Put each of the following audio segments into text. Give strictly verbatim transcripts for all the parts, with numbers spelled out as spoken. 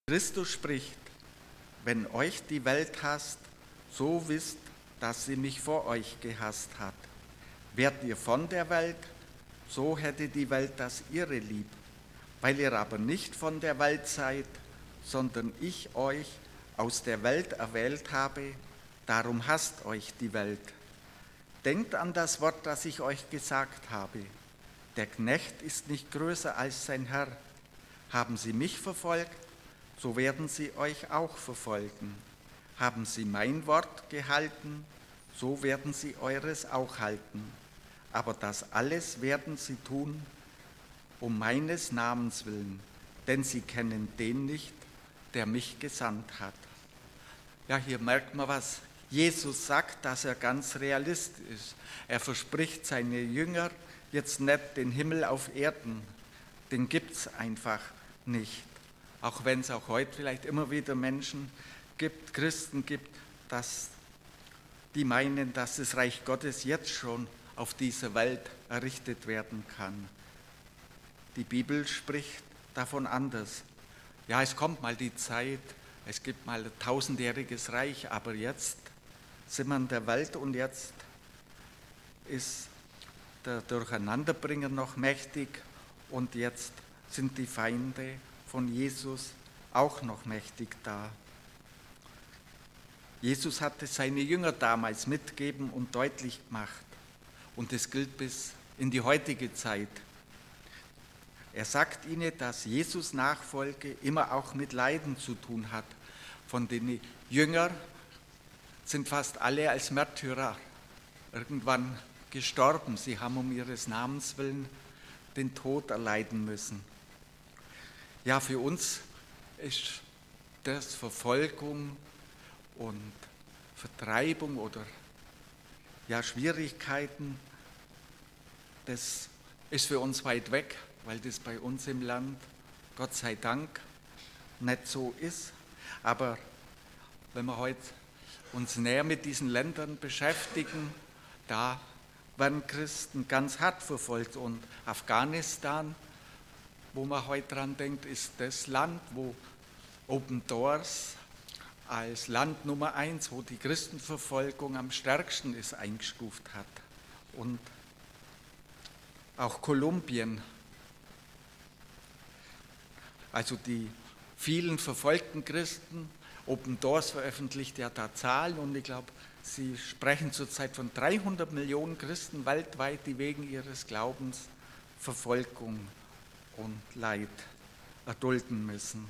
Christus spricht: Wenn euch die Welt hasst, so wisst, dass sie mich vor euch gehasst hat. Wärt ihr von der Welt, so hätte die Welt das ihre lieb. Weil ihr aber nicht von der Welt seid, sondern ich euch aus der Welt erwählt habe, darum hasst euch die Welt. Denkt an das Wort, das ich euch gesagt habe. Der Knecht ist nicht größer als sein Herr. Haben sie mich verfolgt, so werden sie euch auch verfolgen. Haben sie mein Wort gehalten, so werden sie eures auch halten. Aber das alles werden sie tun, um meines Namens willen, denn sie kennen den nicht, der mich gesandt hat. Ja, hier merkt man, was Jesus sagt, dass er ganz realistisch ist. Er verspricht seine Jünger jetzt nicht den Himmel auf Erden, den gibt es einfach nicht. Auch wenn es auch heute vielleicht immer wieder Menschen gibt, Christen gibt, dass die meinen, dass das Reich Gottes jetzt schon auf dieser Welt errichtet werden kann. Die Bibel spricht davon anders. Ja, es kommt mal die Zeit, es gibt mal ein tausendjähriges Reich, aber jetzt sind wir in der Welt und jetzt ist der Durcheinanderbringer noch mächtig und jetzt sind die Feinde von Jesus auch noch mächtig da. Jesus hatte seine Jünger damals mitgegeben und deutlich gemacht und das gilt bis in die heutige Zeit. Er sagt ihnen, dass Jesus Nachfolge immer auch mit Leiden zu tun hat. Von den Jüngern sind fast alle als Märtyrer irgendwann gestorben. Sie haben um ihres Namens willen den Tod erleiden müssen. Ja, für uns ist das Verfolgung und Vertreibung oder ja, Schwierigkeiten, das ist für uns weit weg, weil das bei uns im Land, Gott sei Dank, nicht so ist. Aber wenn wir heute uns näher mit diesen Ländern beschäftigen, da werden Christen ganz hart verfolgt. Und Afghanistan, wo man heute dran denkt, ist das Land, wo Open Doors als Land Nummer eins, wo die Christenverfolgung am stärksten ist, eingestuft hat. Und auch Kolumbien, also die vielen verfolgten Christen, Open Doors veröffentlicht ja da Zahlen und ich glaube, sie sprechen zurzeit von dreihundert Millionen Christen weltweit, die wegen ihres Glaubens Verfolgung und Leid erdulden müssen.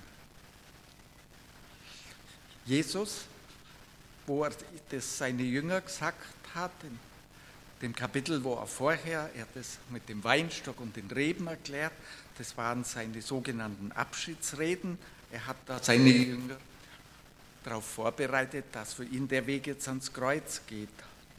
Jesus, wo er das seine Jünger gesagt hat, in dem Kapitel, wo er vorher er das mit dem Weinstock und den Reben erklärt, das waren seine sogenannten Abschiedsreden. Er hat da seine Jünger darauf vorbereitet, dass für ihn der Weg jetzt ans Kreuz geht.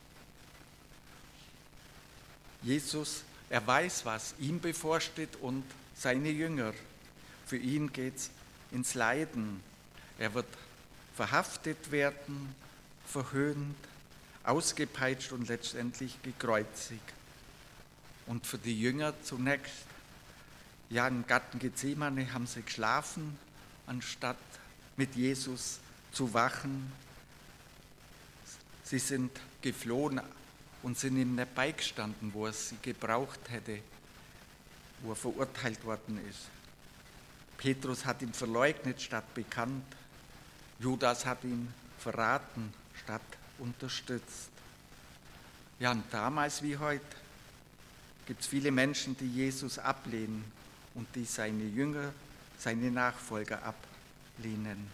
Jesus, er weiß, was ihm bevorsteht und seine Jünger. Für ihn geht es ins Leiden. Er wird verhaftet werden, verhöhnt, ausgepeitscht und letztendlich gekreuzigt. Und für die Jünger zunächst, ja, im Garten Gethsemane haben sie geschlafen, anstatt mit Jesus zu wachen. Sie sind geflohen und sind ihm nicht beigestanden, wo er sie gebraucht hätte, wo er verurteilt worden ist. Petrus hat ihn verleugnet statt bekannt. Judas hat ihn verraten statt unterstützt. Ja, und damals wie heute gibt es viele Menschen, die Jesus ablehnen und die seine Jünger, seine Nachfolger ablehnen.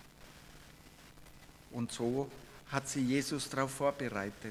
Und so hat sie Jesus darauf vorbereitet.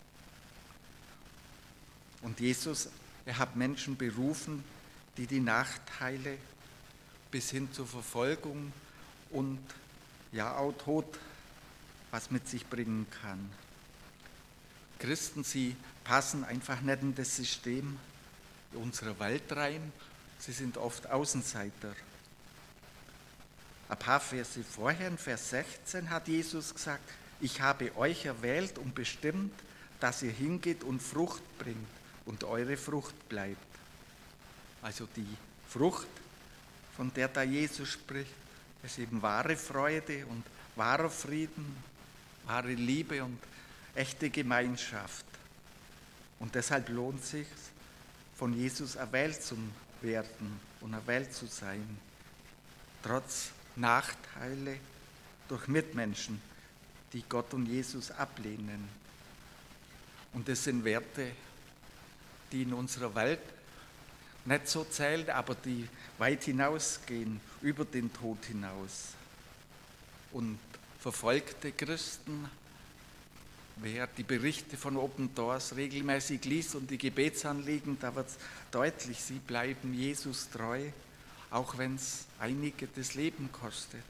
Und Jesus, er hat Menschen berufen, die die Nachteile bis hin zur Verfolgung und ja auch Tod, was mit sich bringen kann. Christen, sie passen einfach nicht in das System unserer Welt rein, sie sind oft Außenseiter. Ein paar Verse vorher, in Vers sechzehn, hat Jesus gesagt, ich habe euch erwählt und bestimmt, dass ihr hingeht und Frucht bringt und eure Frucht bleibt. Also die Frucht, von der da Jesus spricht, Es ist eben wahre Freude und wahrer Frieden, wahre Liebe und echte Gemeinschaft. Und deshalb lohnt es sich, von Jesus erwählt zu werden und erwählt zu sein, trotz Nachteile durch Mitmenschen, die Gott und Jesus ablehnen. Und das sind Werte, die in unserer Welt nicht so zählen, aber die weit hinausgehen, über den Tod hinaus. Und verfolgte Christen, wer die Berichte von Open Doors regelmäßig liest und die Gebetsanliegen, da wird es deutlich, sie bleiben Jesus treu, auch wenn es einige das Leben kostet.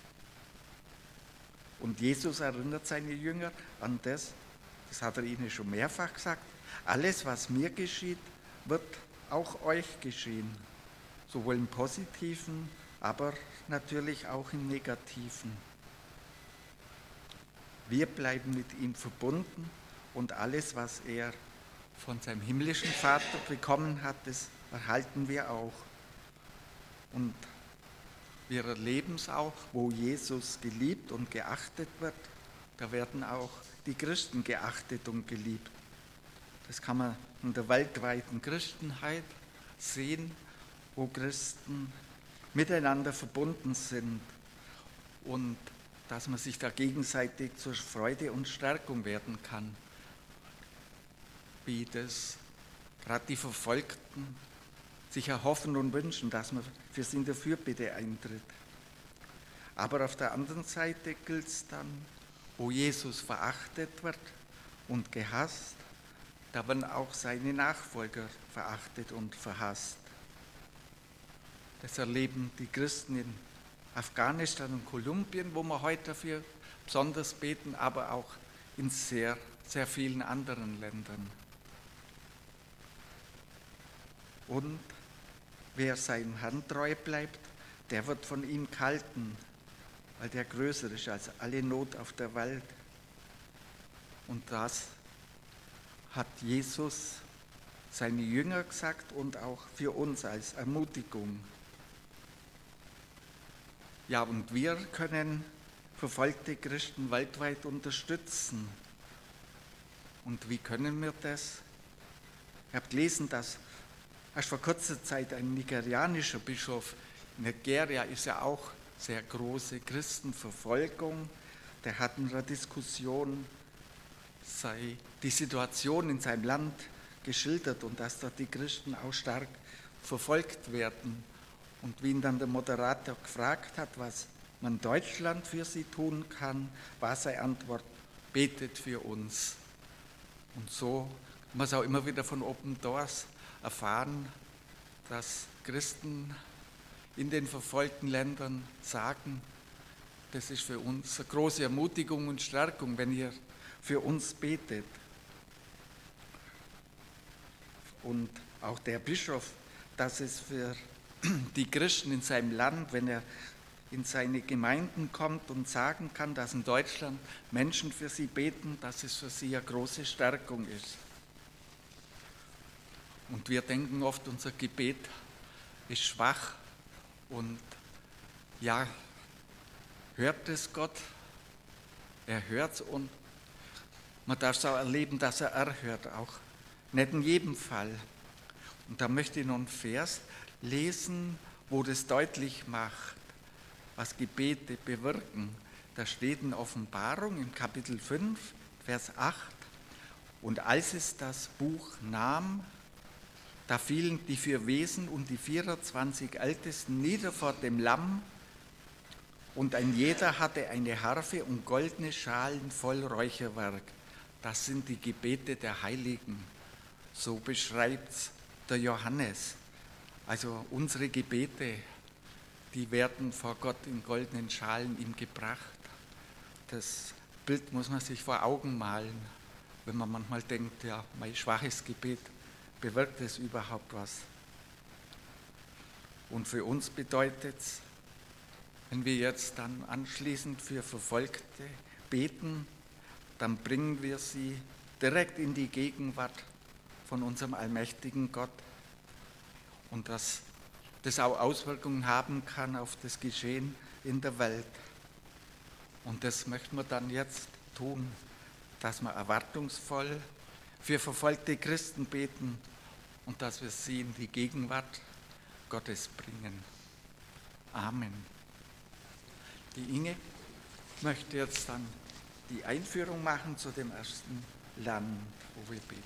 Und Jesus erinnert seine Jünger an das, das hat er ihnen schon mehrfach gesagt, alles, was mir geschieht, wird auch euch geschehen, sowohl im Positiven, aber natürlich auch im Negativen. Wir bleiben mit ihm verbunden und alles, was er von seinem himmlischen Vater bekommen hat, das erhalten wir auch. Und wir erleben es auch, wo Jesus geliebt und geachtet wird, da werden auch die Christen geachtet und geliebt. Das kann man in der weltweiten Christenheit sehen, wo Christen miteinander verbunden sind und dass man sich da gegenseitig zur Freude und Stärkung werden kann, wie das gerade die Verfolgten sich erhoffen und wünschen, dass man für sie in der Fürbitte eintritt. Aber auf der anderen Seite gilt es dann, wo Jesus verachtet wird und gehasst, da werden auch seine Nachfolger verachtet und verhasst. Das erleben die Christen in Afghanistan und Kolumbien, wo wir heute dafür besonders beten, aber auch in sehr, sehr vielen anderen Ländern. Und wer seinem Herrn treu bleibt, der wird von ihm gehalten, weil der größer ist als alle Not auf der Welt. Und das hat Jesus seine Jünger gesagt und auch für uns als Ermutigung. Ja, und wir können verfolgte Christen weltweit unterstützen. Und wie können wir das? Ich habe gelesen, dass erst vor kurzer Zeit ein nigerianischer Bischof, in Nigeria ist ja auch sehr große Christenverfolgung, der hat in einer Diskussion sei die Situation in seinem Land geschildert und dass dort die Christen auch stark verfolgt werden. Und wie ihn dann der Moderator gefragt hat, was man in Deutschland für sie tun kann, war seine Antwort, betet für uns. Und so haben wir es auch immer wieder von Open Doors erfahren, dass Christen in den verfolgten Ländern sagen, das ist für uns eine große Ermutigung und Stärkung, wenn ihr für uns betet. Und auch der Bischof, dass es für die Christen in seinem Land, wenn er in seine Gemeinden kommt und sagen kann, dass in Deutschland Menschen für sie beten, dass es für sie eine große Stärkung ist. Und wir denken oft, unser Gebet ist schwach und ja, hört es Gott? Er hört es und man darf es auch erleben, dass er erhört, auch nicht in jedem Fall. Und da möchte ich noch einen Vers lesen, wo das deutlich macht, was Gebete bewirken. Da steht in Offenbarung im Kapitel fünf, Vers acht, und als es das Buch nahm, da fielen die vier Wesen und die vierundzwanzig Ältesten nieder vor dem Lamm, und ein jeder hatte eine Harfe und goldene Schalen voll Räucherwerk. Das sind die Gebete der Heiligen. So beschreibt es der Johannes. Also unsere Gebete, die werden vor Gott in goldenen Schalen ihm gebracht. Das Bild muss man sich vor Augen malen, wenn man manchmal denkt, ja, mein schwaches Gebet, bewirkt es überhaupt was? Und für uns bedeutet es, wenn wir jetzt dann anschließend für Verfolgte beten, dann bringen wir sie direkt in die Gegenwart von unserem allmächtigen Gott. Und dass das auch Auswirkungen haben kann auf das Geschehen, in der Welt. Und das möchten wir dann jetzt tun, dass wir erwartungsvoll für verfolgte Christen beten und dass wir sie in die Gegenwart Gottes bringen. Amen. Die Inge möchte jetzt dann die Einführung machen zu dem ersten Land, wo wir beten.